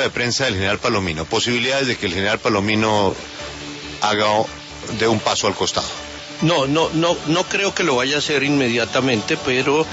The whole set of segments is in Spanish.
rueda de prensa del general Palomino, posibilidades de que el general Palomino dé un paso al costado. No creo que lo vaya a hacer inmediatamente, pero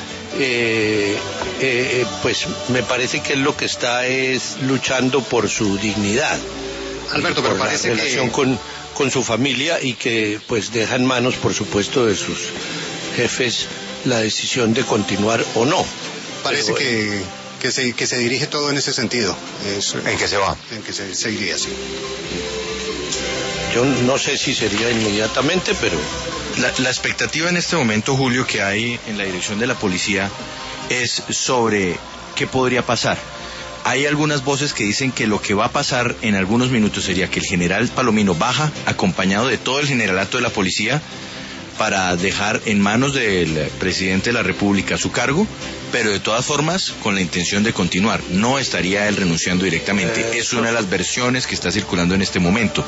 pues me parece que él lo que está es luchando por su dignidad. Alberto, pero parece la relación con su familia, y que pues deja en manos, por supuesto, de sus jefes la decisión de continuar o no. Parece que se dirige todo en ese sentido. ¿En qué se va? En que se iría, sí. Yo no sé si sería inmediatamente, pero... La expectativa en este momento, Julio, que hay en la dirección de la policía es sobre qué podría pasar. Hay algunas voces que dicen que lo que va a pasar en algunos minutos sería que el general Palomino baja acompañado de todo el generalato de la policía para dejar en manos del presidente de la República su cargo, pero de todas formas con la intención de continuar. No estaría él renunciando directamente. Es una de las versiones que está circulando en este momento.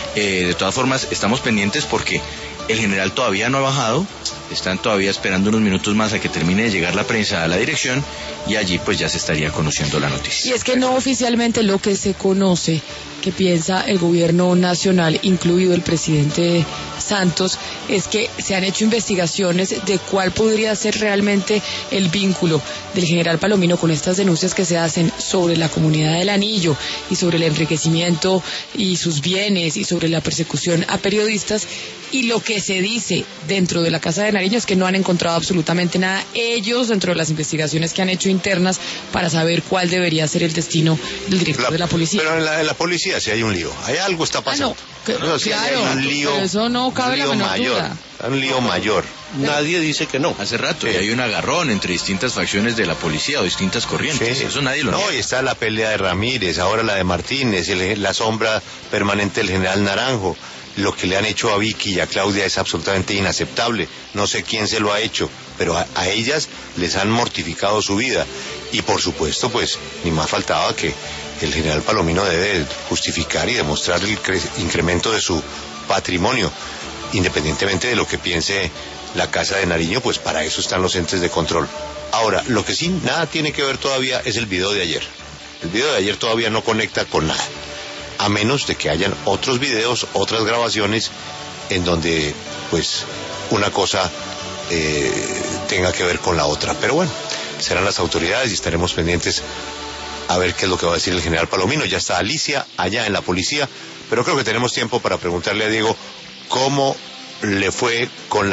De todas formas, estamos pendientes porque el general todavía no ha bajado. Están todavía esperando unos minutos más a que termine de llegar la prensa a la dirección, y allí pues ya se estaría conociendo la noticia. Y es que no oficialmente lo que se conoce que piensa el gobierno nacional, incluido el presidente Santos, es que se han hecho investigaciones de cuál podría ser realmente el vínculo del general Palomino con estas denuncias que se hacen sobre la comunidad del Anillo y sobre el enriquecimiento y sus bienes y sobre la persecución a periodistas. Y lo que se dice dentro de la Casa de Nariño es que no han encontrado absolutamente nada ellos dentro de las investigaciones que han hecho internas para saber cuál debería ser el destino del director de la policía. Pero en la policía sí hay un lío, hay algo está pasando. Claro, hay un lío, pero eso no cabe la menor mayor, duda. Hay un lío mayor. Nadie dice que no. Hace rato, y hay un agarrón entre distintas facciones de la policía o distintas corrientes. Sí. Eso nadie lo niega. No, y está la pelea de Ramírez, ahora la de Martínez, la sombra permanente del general Naranjo. Lo que le han hecho a Vicky y a Claudia es absolutamente inaceptable. No sé quién se lo ha hecho, pero a ellas les han mortificado su vida. Y por supuesto, pues, ni más faltaba que el general Palomino debe justificar y demostrar el incremento de su patrimonio, independientemente de lo que piense la Casa de Nariño, pues para eso están los entes de control. Ahora, lo que sí nada tiene que ver todavía es el video de ayer. El video de ayer todavía no conecta con nada, a menos de que hayan otros videos, otras grabaciones, en donde, pues, una cosa tenga que ver con la otra. Pero bueno, serán las autoridades y estaremos pendientes a ver qué es lo que va a decir el general Palomino. Ya está Alicia allá en la policía, pero creo que tenemos tiempo para preguntarle a Diego cómo le fue con la